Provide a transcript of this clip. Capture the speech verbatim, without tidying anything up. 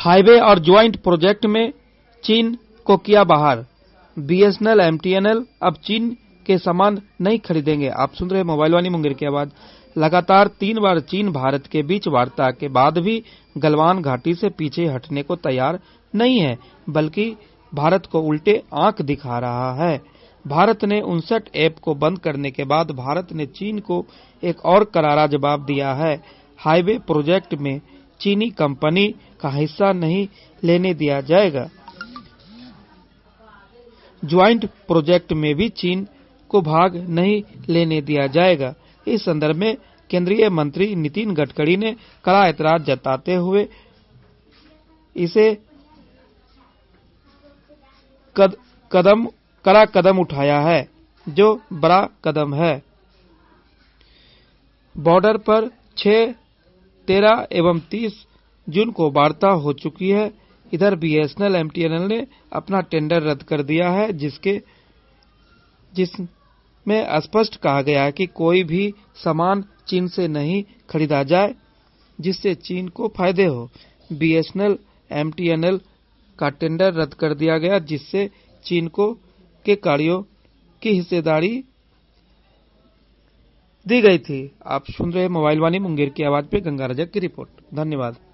Highway और joint project में चीन को किया बाहर। बीएसएनएल एमटीएनएल अब चीन के सामान नहीं खरीदेंगे। आप सुन रहे मोबाइल वाणी मुंगेर की आवाज। लगातार तीन बार चीन भारत के बीच वार्ता के बाद भी गलवान घाटी से पीछे हटने को तैयार नहीं है, बल्कि भारत को उल्टे आंख दिखा रहा है। भारत ने उनसठ ऐप को बंद करने के बाद भारत ने चीन को एक और करारा जवाब दिया है। हाईवे प्रोजेक्ट में चीनी कंपनी का हिस्सा नहीं लेने दिया जाएगा। ज्वाइंट प्रोजेक्ट में भी चीन को भाग नहीं लेने दिया जाएगा। इस संदर्भ में केंद्रीय मंत्री नितिन गडकरी ने कड़ा ऐतराज जताते हुए इसे कद, कदम कड़ा कदम उठाया है, जो बड़ा कदम है। बॉर्डर पर छह, तेरह एवं तीस जून को वार्ता हो चुकी है। इधर बीएसएनएल एमटीएनएल ने अपना टेंडर रद्द कर दिया है, जिसके जिसमें स्पष्ट कहा गया है कि कोई भी सामान चीन से नहीं खरीदा जाए जिससे चीन को फायदे हो। बीएसएनएल एमटीएनएल का टेंडर रद्द कर दिया गया, जिससे चीन को के कार्यों की हिस्सेदारी दी गई थी। आप सुन रहे मोबाइल वाणी मुंगेर की आवाज पे गंगा रजक की रिपोर्ट। धन्यवाद।